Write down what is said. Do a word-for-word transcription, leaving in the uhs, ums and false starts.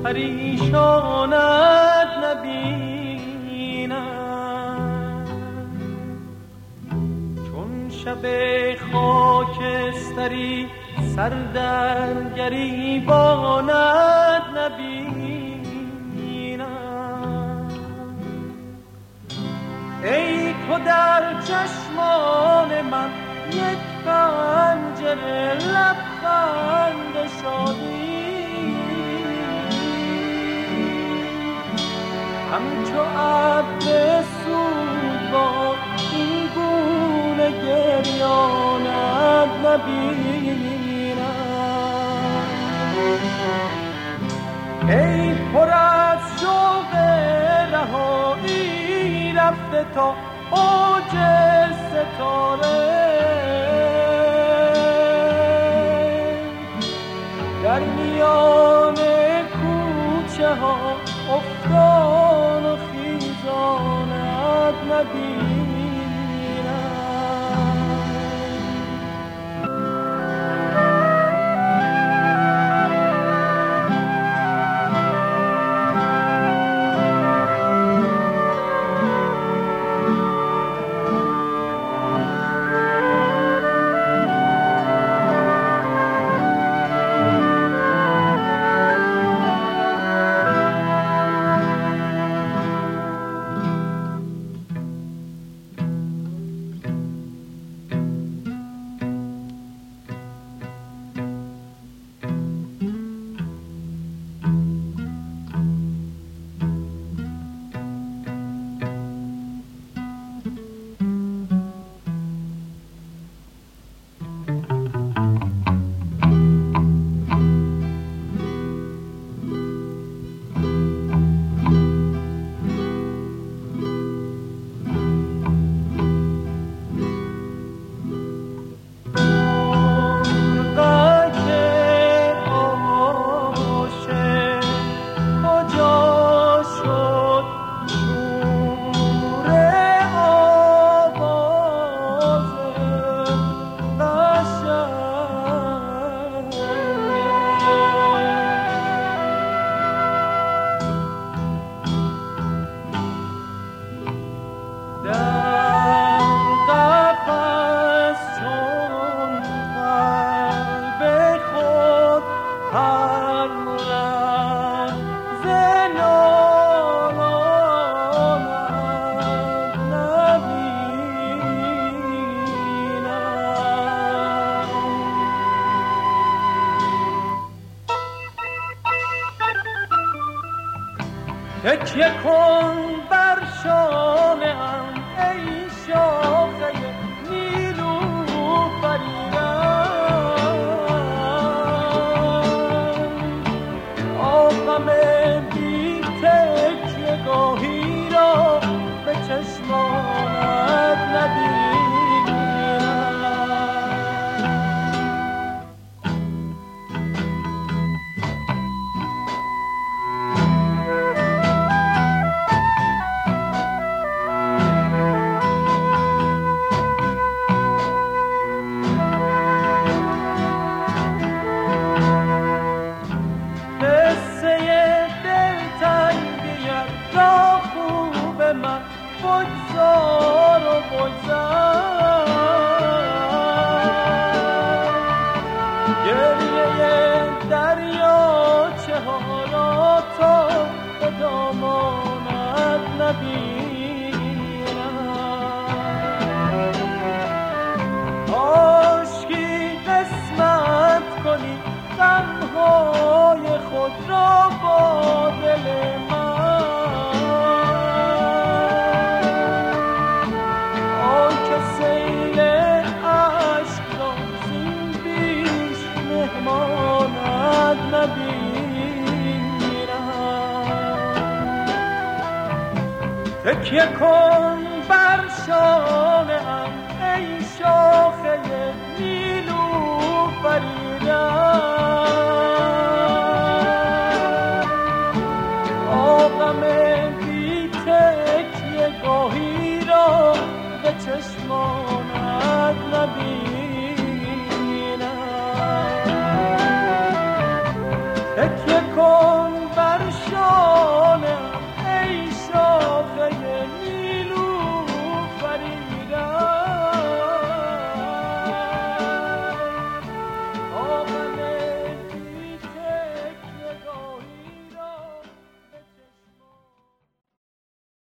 پریشانت نبینم، چون شب خاکستری سر در گریبانت نبینم. ای تو در چشمان من یک پنجره لبخند شادی، همچو عبد سوگوار این گونه گریانت نبینم. ای پر از شوق رهایی رفته تا اوج ستاره، در میان کوچه ها افتان و خیزانت نبینم. تکیه کن بر شانه‌ام ای شاخه نیلوفریدن، آغم بی تکیه گاهی را به چشمانت نبینم. بگذار و بگذر، گریه دریاچه ها را تا به دامانت نبینم. عاشقی قسمت کنی غمهای خود را با دل من، تکیه کن بر شانه‌ام